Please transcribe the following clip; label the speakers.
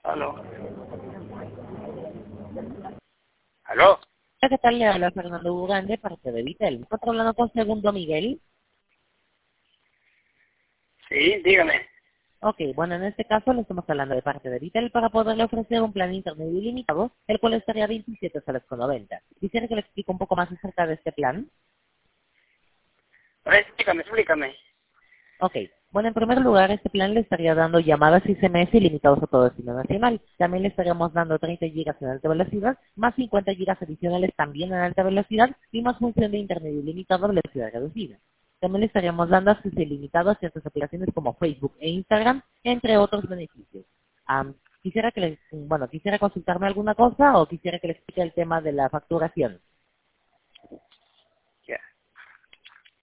Speaker 1: Aló. Aló.
Speaker 2: Hola, ¿qué tal? Le habla Fernando Ugande, parte de Vitel. ¿Está hablando con Segundo Miguel?
Speaker 1: Sí, dígame.
Speaker 2: Ok, bueno, en este caso le estamos hablando de parte de Vitel para poderle ofrecer un plan de internet ilimitado, el cual estaría a 27 soles con 90. Quisiera que le explique un poco más acerca de este plan.
Speaker 1: A ver, explícame.
Speaker 2: Ok, bueno, en primer lugar, este plan le estaría dando llamadas y SMS ilimitados a todo destino nacional. También le estaríamos dando 30 gigas en alta velocidad, más 50 gigas adicionales también en alta velocidad y más función de internet ilimitado a velocidad reducida. También le estaríamos dando acceso ilimitado a ciertas aplicaciones como Facebook e Instagram, entre otros beneficios. Quisiera consultarme alguna cosa o quisiera que le explique el tema de la facturación.